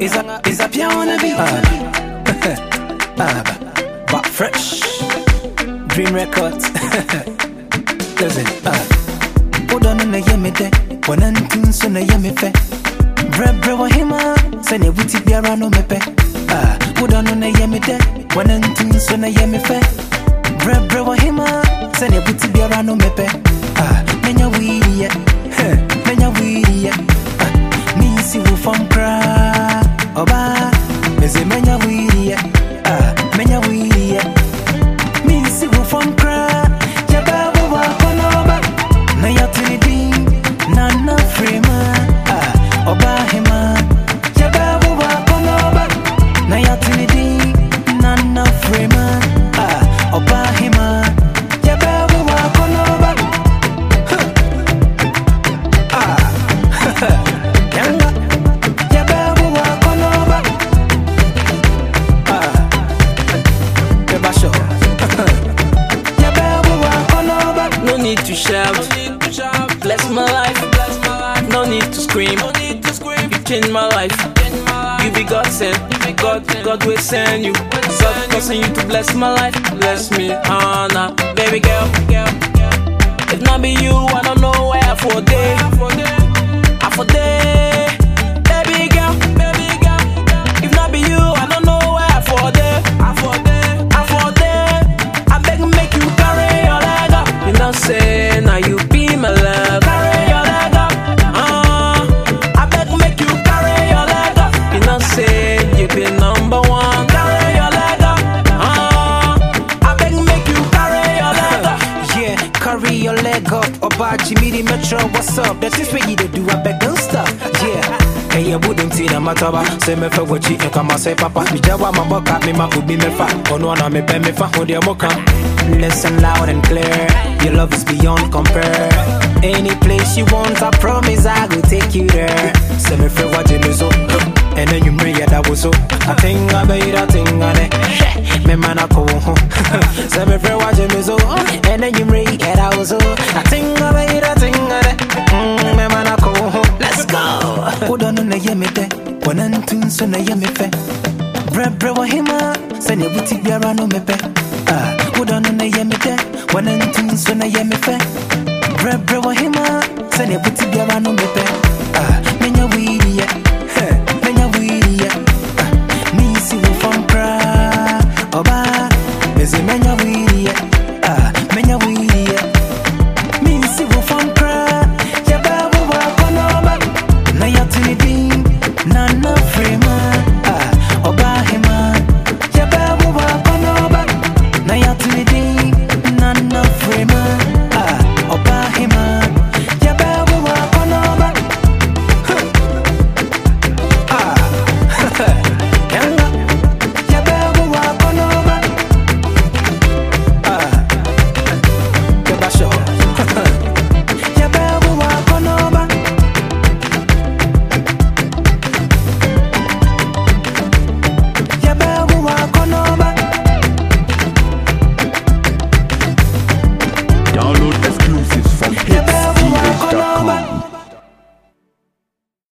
Is a piano on the beat? But fresh Dream Records. Listen, hold on na yemi de. Wana ntunso na yemi fe. Bre wa hima. Sene wuti biara no mepe. Hold on na yemi de. Wana ntunso na yemi fe. Bre wa hima. Sene wuti biara no mepe. Menya wiri ya. Menya wiri ya. Nisi wo from kra. Oba. Meze menya wiri ya. Menya wiri ya. Nisi wo from kra. Nana Frema, Obahima, Jababu Wakonoba, Nayatinidi, Nana Frema, Obahima, Jababu Wakonoba, Yanga, Jababu Wakonoba, Kebasho, Jababu Wakonoba. No need to shout. Bless my life, no need to scream. You changed my life. You be God sent, God will send you. God causing you to bless my life. Bless me, Hannah, baby girl. If not be you, I don't know where I for day. I for day, baby girl. If not be you, I don't know where I for day. I for day. I beg make you carry your leg up. You know say now you be my love. Carry your leg up. I beg make you carry your leg up. You know say you be number one. Carry your leg up. I beg make you carry your leg up. Yeah, carry your leg up. Oba Jimmy Metro, what's up? That is what you do. I beg don't stop. Yeah. Hey, you wouldn't see the matter. Say me for what you come and say, Papa. Me jawa my book at me, my ubi me fa. On one of me, pay me fa, hold your mocha. Listen loud and clear. Your love is beyond compare. Any place you want, I promise I will take you there. Say me for what you so. And then you bring that was so. I think I made a thing on it. Me man I go home. Say me for what you so. And then you bring that was so. I think I made a thing on it. Me man I go home. Let's go. Hold on na yemi de. Wana ntunso na yemi fe. Bre wa hima. Sene wuti biara no mepe. Hold on na yemi de. Wana ntunso na yemi fe. Bre wa hima. Sene wuti biara no mepe. Menya wiri ya. Menya wiri ya. Nisi wo from kra. Oba. Meze menya wiri ya. Menya wiri ya. Nisi wo from kra. Nana Frema, Obahima, Jababu Wakonoba, Nayatinidi, Nana Frema.